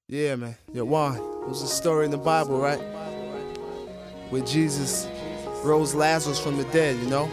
Yeah, man. Yo, Juan, there's a story in the Bible, right? Where Jesus rose Lazarus from the dead, you know?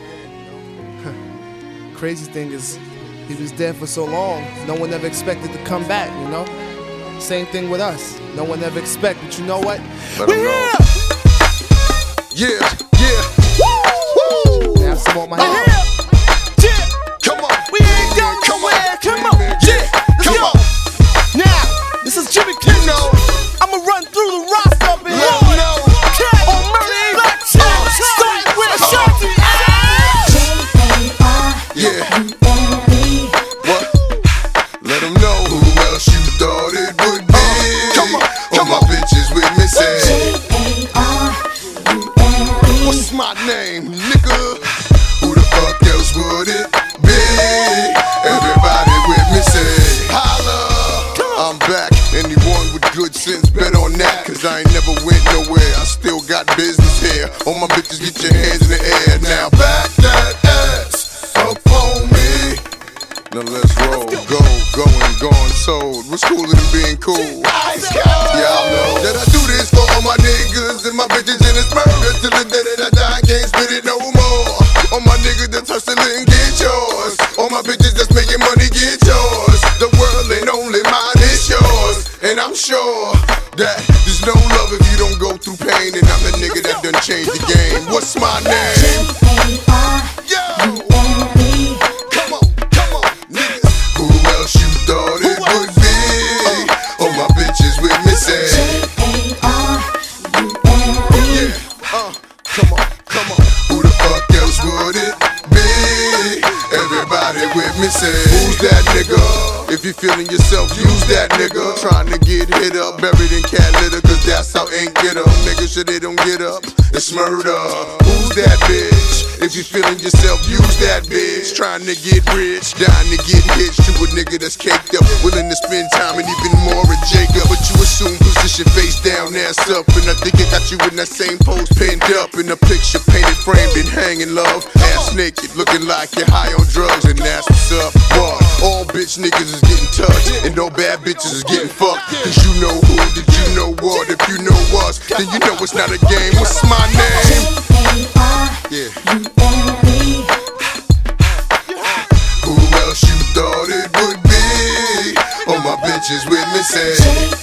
Crazy thing is, he was dead for so long, no one ever expected to come back, you know? Same thing with us. No one ever expected, but you know what? We're here! Yeah, yeah. Woo! I have some on my head. Yeah. Come on. We ain't going nowhere. Come on. Yeah. Come on. Now, this is Jimmy Cliff. You know. I'ma run through the roster up in Let 'em know. On Murray Black Start with Shanti. Yeah. What? Let them know who else you thought it would be. Come on. Come on. Bitches with me say. What's my name, nigga? Who the fuck else would it be? Everybody with me say, holla. I'm back. Anyone with good sense, bet on that. Cause I ain't never went nowhere. I still got business here. All my bitches, get your hands in the air. Now back that ass up on me. Now let's roll. Go and gone sold. What's cooler than being cool? Y'all know that I do this for all my niggas and my bitches, and it's murder till the day that I die. I can't spit it no more. All my niggas that hustle and get yours. All my bitches that's making money, get yours. The world ain't only mine, it's yours. And I'm sure that there's no love if you don't go through pain. And I'm the nigga that done changed the game. What's my name? Yo! Come on, niggas. Who else you thought it would be? All my bitches with me say. Yeah, come on. Who the fuck else would it be? Everybody with me say. Who's that nigga? If you feeling yourself, use that nigga. Trying to get hit up, buried in cat litter, cause that's how ain't get up. Niggas sure they don't get up, it's murder. Who's that bitch? If you feeling yourself, use that bitch. Trying to get rich, dying to get hitched to a nigga that's caked up, willing to spend time and even more with Jacob. But you assume position face down, ass up, and I think I got you in that same pose, pinned up in a picture, painted, framed, and hanging love. Ass naked, looking like you're high on drugs, and that's what's up. What? All bitch niggas is getting touched, and all bad bitches is getting fucked. Cause you know who, did you know what? If you know us, then you know it's not a game. What's my name? Yeah. Who else you thought it would be? All my bitches with me say.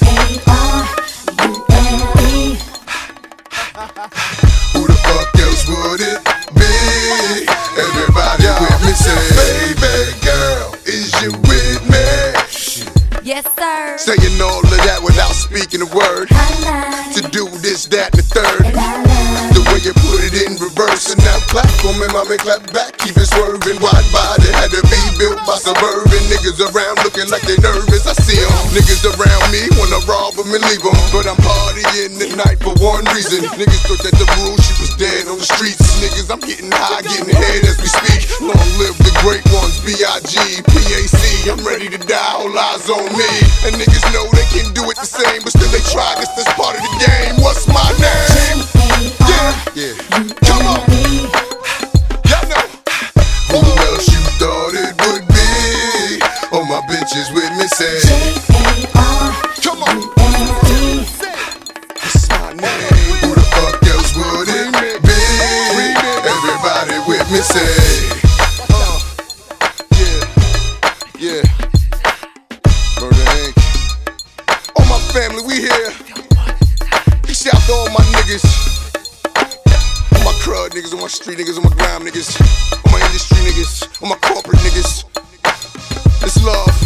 Who the fuck else would it be? Everybody with me say. Baby girl, is you with me? Yes, sir. Saying all of that without speaking a word. To do this, that, and the third. The way you put it in reverse and now clap for me, mommy, clap back, keep it swerving. Wide body had to be built by suburban niggas around looking like they nervous. I see them niggas around me wanna rob them and leave them, but I'm partying tonight for one reason. Niggas thought that the rule she was dead on the streets. Niggas, I'm getting high, getting head as we speak. Long live the great ones, B.I.G., P.A.C. I'm ready to die, all eyes on me. And niggas know they can do it the same, but still they try. This is part of the game. What's my name? Yeah. Come on. Y'all know. Who else you thought it would be? All my bitches with me say. Come on. What's my name? Who the fuck else would it be? Everybody with me say. Yeah. Murder Inc. All my family, we here. Shout out to all my niggas. All my crud niggas, all my street niggas, all my grime niggas, all my industry niggas, all my corporate niggas. It's love.